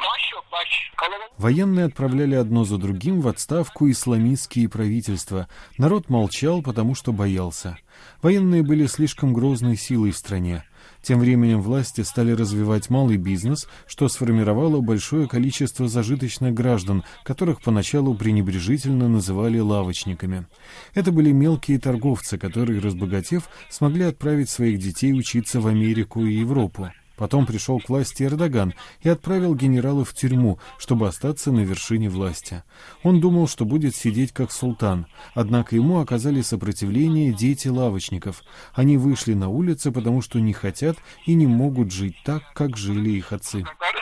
Speaker 3: Военные отправляли одно за другим в отставку исламистские правительства. Народ молчал, потому что боялся. Военные были слишком грозной силой в стране. Тем временем власти стали развивать малый бизнес, что сформировало большое количество зажиточных граждан, которых поначалу пренебрежительно называли лавочниками. Это были мелкие торговцы, которые, разбогатев, смогли отправить своих детей учиться в Америку и Европу. Потом пришел к власти Эрдоган и отправил генералов в тюрьму, чтобы остаться на вершине власти. Он думал, что будет сидеть как султан, однако ему оказали сопротивление дети лавочников. Они вышли на улицы, потому что не хотят и не могут жить так, как жили их отцы.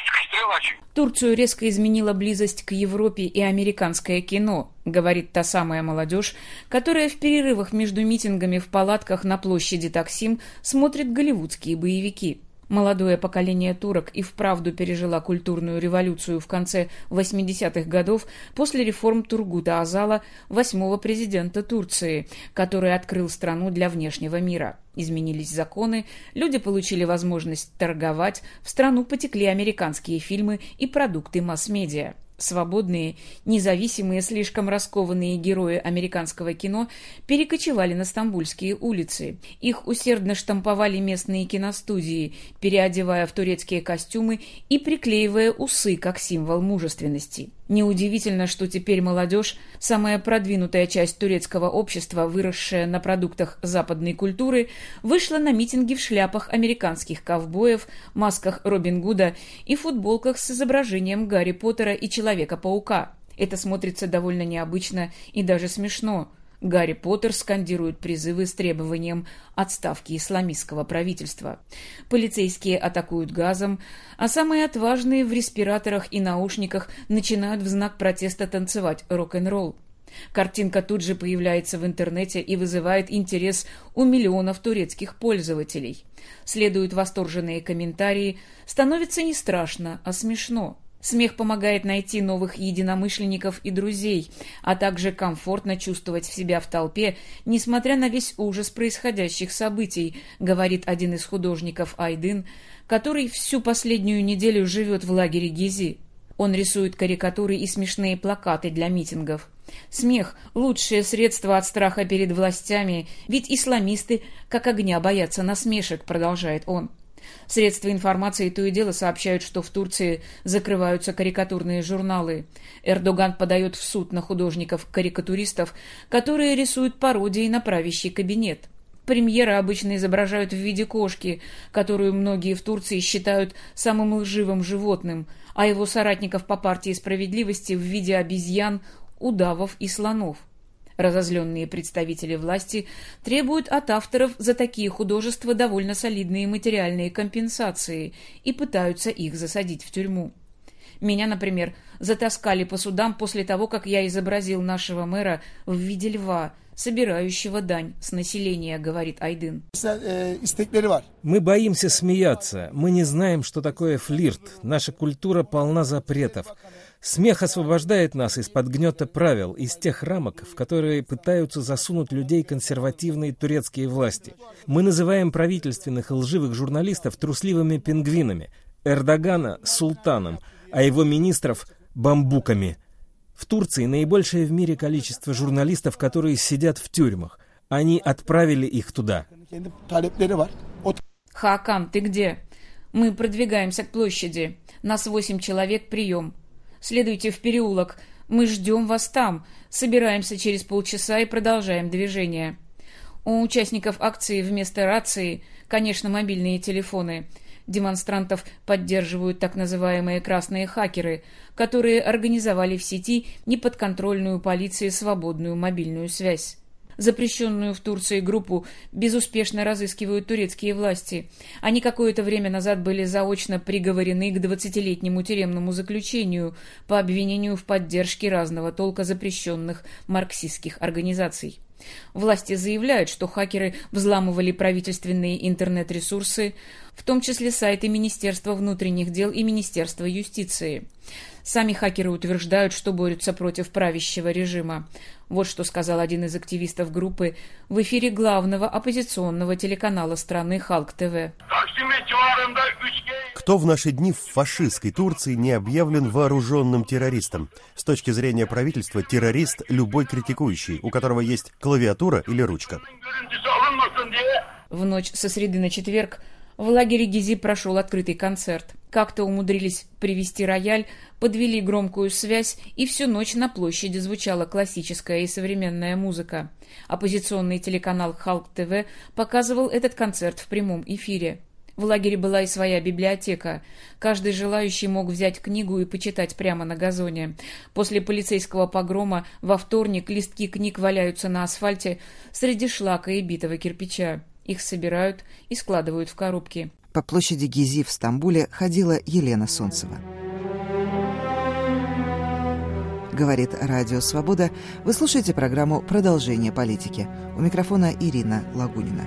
Speaker 13: Турцию резко изменила близость к Европе и американское кино, говорит та самая молодежь, которая в перерывах между митингами в палатках на площади Таксим смотрит голливудские боевики. Молодое поколение турок и вправду пережило культурную революцию в конце восьмидесятых годов после реформ Тургута Азала, восьмого президента Турции, который открыл страну для внешнего мира. Изменились законы, люди получили возможность торговать, в страну потекли американские фильмы и продукты масс-медиа. Свободные, независимые, слишком раскованные герои американского кино перекочевали на стамбульские улицы. Их усердно штамповали местные киностудии, переодевая в турецкие костюмы и приклеивая усы как символ мужественности. Неудивительно, что теперь молодежь, самая продвинутая часть турецкого общества, выросшая на продуктах западной культуры, вышла на митинги в шляпах американских ковбоев, масках Робин Гуда и футболках с изображением Гарри Поттера и Человека-паука. Это смотрится довольно необычно и даже смешно. Гарри Поттер скандирует призывы с требованием отставки исламистского правительства. Полицейские атакуют газом, а самые отважные в респираторах и наушниках начинают в знак протеста танцевать рок-н-ролл. Картинка тут же появляется в интернете и вызывает интерес у миллионов турецких пользователей. Следуют восторженные комментарии, становится не страшно, а смешно. Смех помогает найти новых единомышленников и друзей, а также комфортно чувствовать себя в толпе, несмотря на весь ужас происходящих событий, говорит один из художников Айдын, который всю последнюю неделю живет в лагере Гези. Он рисует карикатуры и смешные плакаты для митингов. Смех – лучшее средство от страха перед властями, ведь исламисты как огня боятся насмешек, продолжает он. Средства информации то и дело сообщают, что в Турции закрываются карикатурные журналы. Эрдоган подает в суд на художников-карикатуристов, которые рисуют пародии на правящий кабинет. Премьеры обычно изображают в виде кошки, которую многие в Турции считают самым лживым животным, а его соратников по партии справедливости в виде обезьян, удавов и слонов. Разозленные представители власти требуют от авторов за такие художества довольно солидные материальные компенсации и пытаются их засадить в тюрьму. Меня, например, затаскали по судам после того, как я изобразил нашего мэра в виде льва, собирающего дань с населения, говорит Айдын.
Speaker 15: Мы боимся смеяться, мы не знаем, что такое флирт, наша культура полна запретов. Смех освобождает нас из-под гнета правил, из тех рамок, в которые пытаются засунуть людей консервативные турецкие власти. Мы называем правительственных и лживых журналистов трусливыми пингвинами, Эрдогана — султаном, а его министров — бамбуками. В Турции наибольшее в мире количество журналистов, которые сидят в тюрьмах. Они отправили их туда.
Speaker 13: Хакан, ты где? Мы продвигаемся к площади. Нас восемь человек, прием. Следуйте в переулок. Мы ждем вас там. Собираемся через полчаса и продолжаем движение. У участников акции вместо рации, конечно, мобильные телефоны. Демонстрантов поддерживают так называемые «красные хакеры», которые организовали в сети неподконтрольную полиции свободную мобильную связь. Запрещенную в Турции группу безуспешно разыскивают турецкие власти. Они какое-то время назад были заочно приговорены к двадцатилетнему тюремному заключению по обвинению в поддержке разного толка запрещенных марксистских организаций. Власти заявляют, что хакеры взламывали правительственные интернет-ресурсы, в том числе сайты Министерства внутренних дел и Министерства юстиции. Сами хакеры утверждают, что борются против правящего режима. Вот что сказал один из активистов группы в эфире главного оппозиционного телеканала страны Халк ТВ.
Speaker 14: Кто в наши дни в фашистской Турции не объявлен вооруженным террористом? С точки зрения правительства, террорист – любой критикующий, у которого есть клавиатура или ручка.
Speaker 13: В ночь со среды на четверг в лагере Гези прошел открытый концерт. Как-то умудрились привезти рояль, подвели громкую связь, и всю ночь на площади звучала классическая и современная музыка. Оппозиционный телеканал Халк ТВ показывал этот концерт в прямом эфире. В лагере была и своя библиотека. Каждый желающий мог взять книгу и почитать прямо на газоне. После полицейского погрома во вторник листки книг валяются на асфальте среди шлака и битого кирпича. Их собирают и складывают в коробки.
Speaker 1: По площади Гези в Стамбуле ходила Елена Солнцева. Говорит Радио Свобода. Вы слушаете программу «Продолжение политики». У микрофона Ирина Лагунина.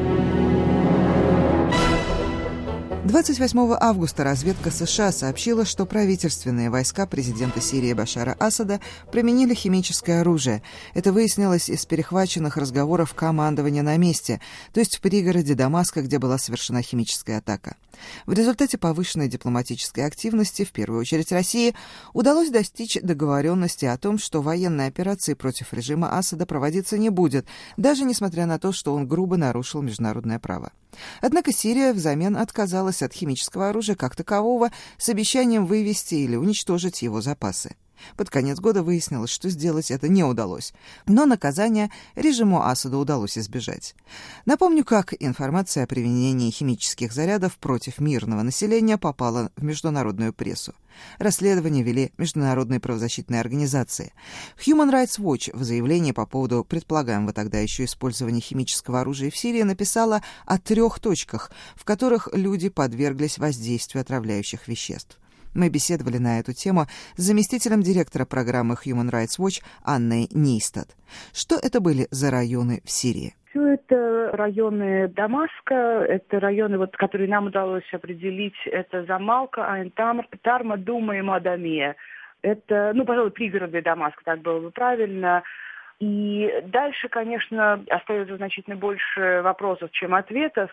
Speaker 1: двадцать восьмого августа разведка США сообщила, что правительственные войска президента Сирии Башара Асада применили химическое оружие. Это выяснилось из перехваченных разговоров командования на месте, то есть в пригороде Дамаска, где была совершена химическая атака. В результате повышенной дипломатической активности, в первую очередь России, удалось достичь договоренности о том, что военной операции против режима Асада проводиться не будет, даже несмотря на то, что он грубо нарушил международное право. Однако Сирия взамен отказалась от химического оружия как такового с обещанием вывести или уничтожить его запасы. Под конец года выяснилось, что сделать это не удалось, но наказания режиму Асада удалось избежать. Напомню, как информация о применении химических зарядов против мирного населения попала в международную прессу. Расследование вели международные правозащитные организации. Human Rights Watch в заявлении по поводу предполагаемого тогда еще использования химического оружия в Сирии написала о трех точках, в которых люди подверглись воздействию отравляющих веществ. Мы беседовали на эту тему с заместителем директора программы Human Rights Watch Анной Нейстад. Что это были за районы в Сирии?
Speaker 16: Все это районы Дамаска, это районы, вот, которые нам удалось определить. Это Замалка, Айн-Тамр, Тарма, Дума и Мадамия. Это, ну, пожалуй, пригороды Дамаска, так было бы правильно. И дальше, конечно, остается значительно больше вопросов, чем ответов.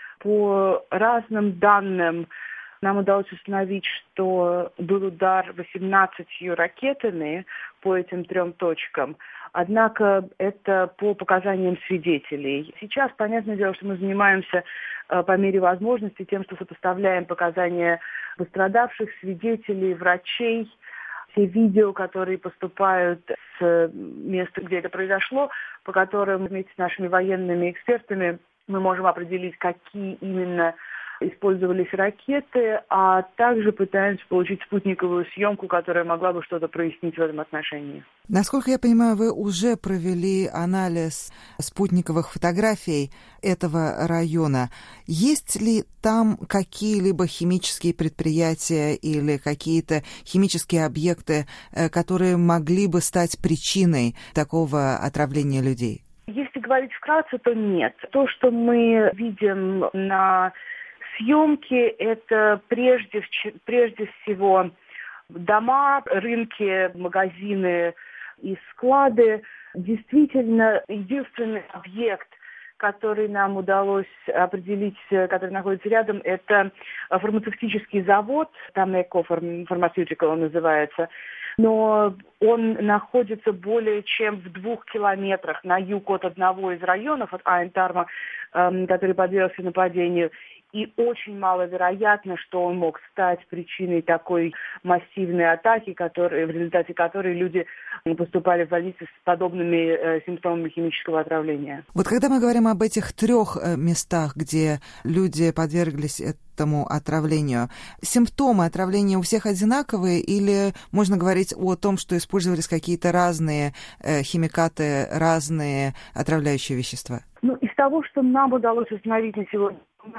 Speaker 16: По разным данным нам удалось установить, что был удар восемнадцатью ракетами по этим трем точкам. Однако это по показаниям свидетелей. Сейчас, понятное дело, что мы занимаемся э, по мере возможности тем, что сопоставляем показания пострадавших, свидетелей, врачей. Все видео, которые поступают с места, где это произошло, по которым вместе с нашими военными экспертами мы можем определить, какие именно использовались ракеты, а также пытаемся получить спутниковую съемку, которая могла бы что-то прояснить в этом отношении.
Speaker 1: Насколько я понимаю, вы уже провели анализ спутниковых фотографий этого района. Есть ли там какие-либо химические предприятия или какие-то химические объекты, которые могли бы стать причиной такого отравления людей?
Speaker 16: Если говорить вкратце, то нет. То, что мы видим на съемке, это прежде, прежде всего дома, рынки, магазины и склады. Действительно, единственный объект, который нам удалось определить, который находится рядом, это фармацевтический завод, там Эко Pharmaceutical он называется, но он находится более чем в двух километрах на юг от одного из районов, от Айн-Тарма, который подвергся нападению. И очень маловероятно, что он мог стать причиной такой массивной атаки, который, в результате которой люди поступали в больницы с подобными э, симптомами химического отравления.
Speaker 1: Вот когда мы говорим об этих трех э, местах, где люди подверглись этому отравлению, симптомы отравления у всех одинаковые или можно говорить о том, что использовались какие-то разные э, химикаты, разные отравляющие вещества?
Speaker 16: Ну, из того, что нам удалось установить на сегодня,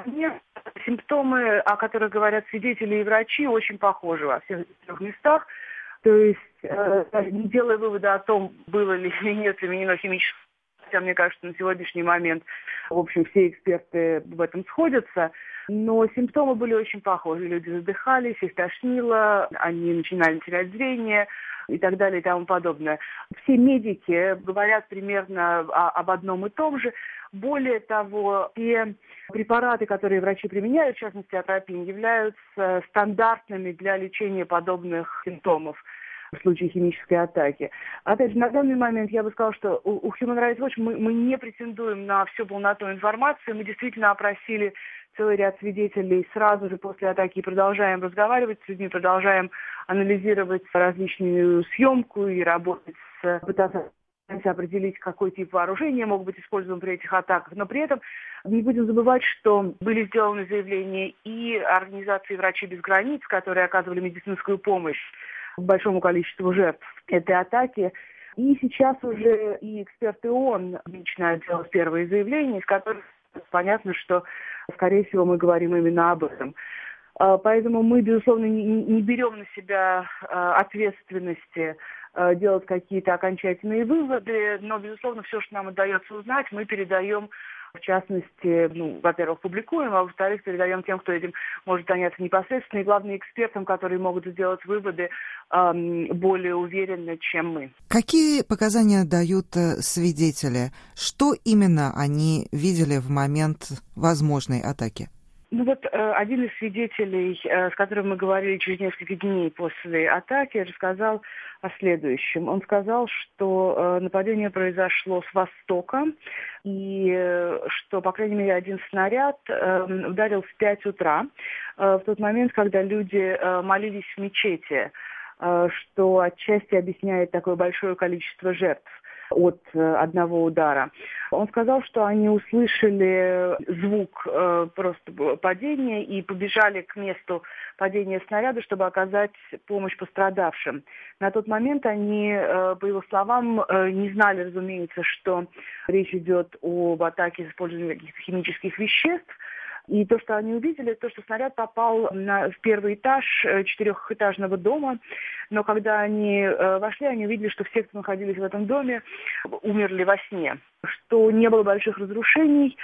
Speaker 16: симптомы, о которых говорят свидетели и врачи, очень похожи во всех трех местах. То есть, э, не делая вывода о том, было ли или нет применено химическое, хотя, мне кажется, на сегодняшний момент, в общем, все эксперты в этом сходятся, но симптомы были очень похожи. Люди задыхались, их тошнило, они начинали терять зрение и так далее и тому подобное. Все медики говорят примерно о, об одном и том же. Более того, те препараты, которые врачи применяют, в частности атропин, являются стандартными для лечения подобных симптомов в случае химической атаки. Опять же, на данный момент я бы сказала, что у Human Rights Watch мы, мы не претендуем на всю полноту информации. Мы действительно опросили целый ряд свидетелей сразу же после атаки и продолжаем разговаривать с людьми, продолжаем анализировать различную съемку и работать с... пытаться определить, какой тип вооружения мог быть использован при этих атаках. Но при этом не будем забывать, что были сделаны заявления и организации «Врачи без границ», которые оказывали медицинскую помощь большому количеству жертв этой атаки. И сейчас уже и эксперты ООН начинают делать первые заявления, из которых понятно, что, скорее всего, мы говорим именно об этом. Поэтому мы, безусловно, не берем на себя ответственности делать какие-то окончательные выводы, но, безусловно, все, что нам удается узнать, мы передаем, в частности, ну, во-первых, публикуем, а во-вторых, передаем тем, кто этим может заняться непосредственно, и, главное, экспертам, которые могут сделать выводы эм, более уверенно, чем мы.
Speaker 1: Какие показания дают свидетели? Что именно они видели в момент возможной атаки?
Speaker 16: Ну вот э, один из свидетелей, э, с которым мы говорили через несколько дней после атаки, рассказал о следующем. Он сказал, что э, нападение произошло с востока, и э, что, по крайней мере, один снаряд э, ударил в пять утра, э, в тот момент, когда люди э, молились в мечети, э, что отчасти объясняет такое большое количество жертв от э, одного удара. Он сказал, что они услышали звук э, просто падения и побежали к месту падения снаряда, чтобы оказать помощь пострадавшим. На тот момент они, э, по его словам, э, не знали, разумеется, что речь идет об атаке с использованием каких-то химических веществ. И то, что они увидели, то, что снаряд попал на, в первый этаж четырехэтажного дома, но когда они э, вошли, они увидели, что все, кто находились в этом доме, умерли во сне, что не было больших разрушений,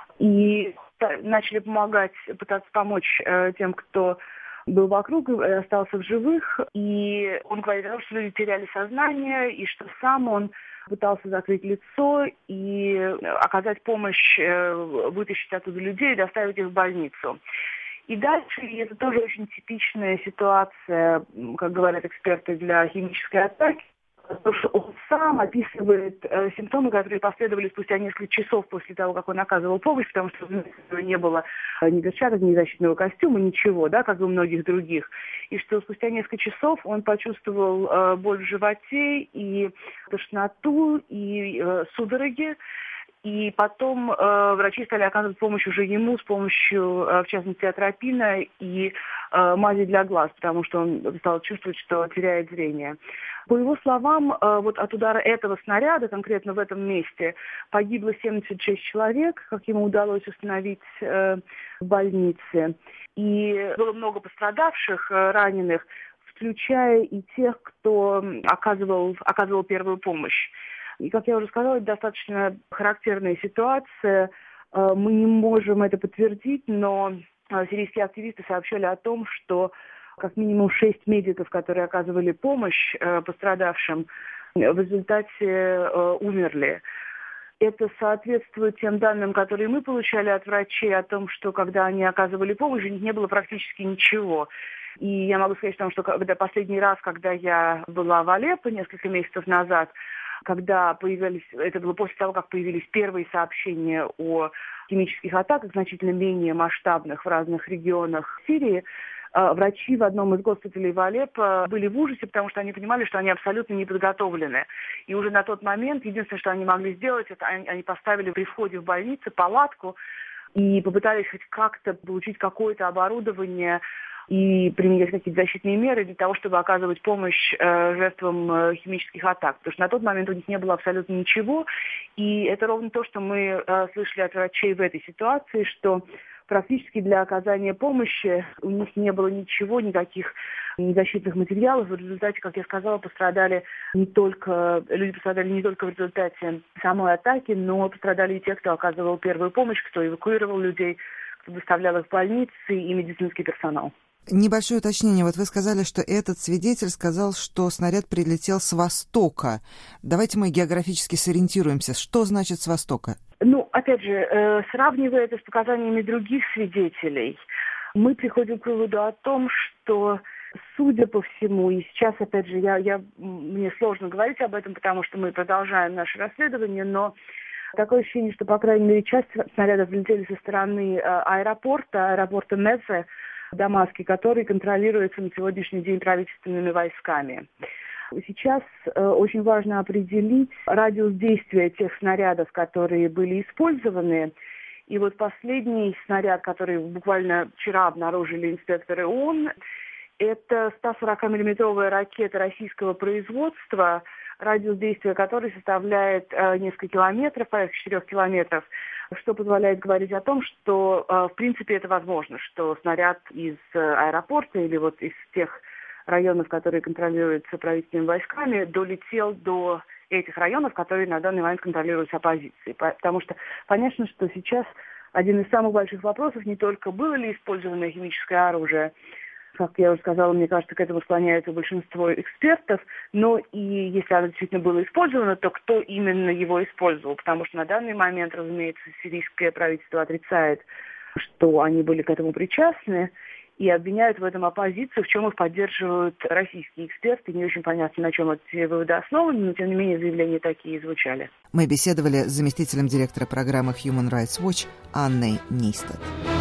Speaker 16: и начали помогать, пытаться помочь э, тем, кто был вокруг и остался в живых. И он говорит о том, что люди теряли сознание, и что сам он пытался закрыть лицо и оказать помощь, вытащить оттуда людей и доставить их в больницу. И дальше, и это тоже очень типичная ситуация, как говорят эксперты, для химической атаки, потому что он сам описывает э, симптомы, которые последовали спустя несколько часов после того, как он оказывал помощь, потому что у него не было э, ни перчаток, ни защитного костюма, ничего, да, как и у многих других. И что спустя несколько часов он почувствовал э, боль в животе и тошноту, и э, судороги. И потом э, врачи стали оказывать помощь уже ему с помощью, э, в частности, атропина и э, мази для глаз, потому что он стал чувствовать, что теряет зрение. По его словам, э, вот от удара этого снаряда, конкретно в этом месте, погибло семьдесят шесть человек, как ему удалось установить э, в больнице. И было много пострадавших, э, раненых, включая и тех, кто оказывал, оказывал первую помощь. И, как я уже сказала, это достаточно характерная ситуация. Мы не можем это подтвердить, но сирийские активисты сообщали о том, что как минимум шесть медиков, которые оказывали помощь пострадавшим, в результате умерли. Это соответствует тем данным, которые мы получали от врачей о том, что когда они оказывали помощь, у них не было практически ничего. И я могу сказать, что когда последний раз, когда я была в Алеппо несколько месяцев назад, когда появились, это было после того, как появились первые сообщения о химических атаках, значительно менее масштабных в разных регионах Сирии, врачи в одном из госпиталей в Алеппо были в ужасе, потому что они понимали, что они абсолютно не подготовлены. И уже на тот момент единственное, что они могли сделать, это они поставили при входе в больницу палатку и попытались хоть как-то получить какое-то оборудование и применять какие-то защитные меры для того, чтобы оказывать помощь э, жертвам э, химических атак. Потому что на тот момент у них не было абсолютно ничего. И это ровно то, что мы э, слышали от врачей в этой ситуации, что практически для оказания помощи у них не было ничего, никаких защитных материалов. В результате, как я сказала, пострадали не только, люди пострадали не только в результате самой атаки, но пострадали и те, кто оказывал первую помощь, кто эвакуировал людей, кто доставлял их в больницы и медицинский персонал.
Speaker 1: Небольшое уточнение. Вот вы сказали, что этот свидетель сказал, что снаряд прилетел с востока. Давайте мы географически сориентируемся. Что значит с востока?
Speaker 16: Ну, опять же, э, сравнивая это с показаниями других свидетелей, мы приходим к выводу о том, что, судя по всему, и сейчас, опять же, я, я, мне сложно говорить об этом, потому что мы продолжаем наше расследование, но такое ощущение, что, по крайней мере, часть снарядов влетели со стороны э, аэропорта, аэропорта Мезе, в Дамаске, который контролируется на сегодняшний день правительственными войсками. Сейчас э, очень важно определить радиус действия тех снарядов, которые были использованы. И вот последний снаряд, который буквально вчера обнаружили инспекторы ООН, это сто сорок миллиметровая ракета российского производства, радиус действия которой составляет э, несколько километров, порядка четырех километров, что позволяет говорить о том, что, э, в принципе, это возможно, что снаряд из э, аэропорта или вот из тех районов, которые контролируются правительственными войсками, долетел до этих районов, которые на данный момент контролируются оппозицией. Потому что понятно, что сейчас один из самых больших вопросов не только было ли использовано химическое оружие, как я уже сказала, мне кажется, к этому склоняется большинство экспертов, но и если оно действительно было использовано, то кто именно его использовал? Потому что на данный момент, разумеется, сирийское правительство отрицает, что они были к этому причастны, и обвиняют в этом оппозицию, в чем их поддерживают российские эксперты. Не очень понятно, на чем эти выводы основаны, но, тем не менее, заявления такие звучали.
Speaker 1: Мы беседовали с заместителем директора программы Human Rights Watch Анной Нистад.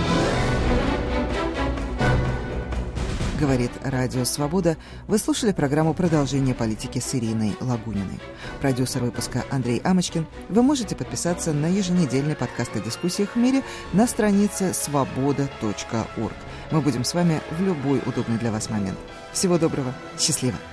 Speaker 1: Говорит Радио Свобода. Вы слушали программу «Продолжение политики» с Ириной Лагуниной. Продюсер выпуска Андрей Амочкин. Вы можете подписаться на еженедельный подкаст о дискуссиях в мире на странице свобода точка орг. Мы будем с вами в любой удобный для вас момент. Всего доброго. Счастливо.